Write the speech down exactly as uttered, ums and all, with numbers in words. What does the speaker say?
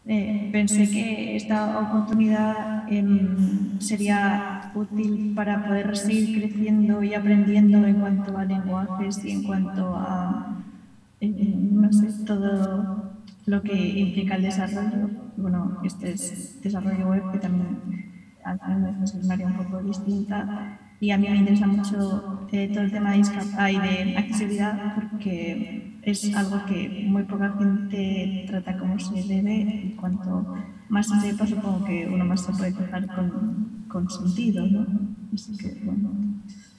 Eh, pensé que esta oportunidad em, sería útil para poder seguir creciendo y aprendiendo en cuanto a lenguajes y en cuanto a, eh, no sé, todo lo que implica el desarrollo. Bueno, este es desarrollo web, que también al final es un área un poco distinta. Y a mí me interesa mucho eh, todo el tema de, ay, de accesibilidad, porque es algo que muy poca gente trata como se debe, y cuanto más se sepa, supongo que uno más se puede tratar con, con sentido, ¿no? Así que, bueno.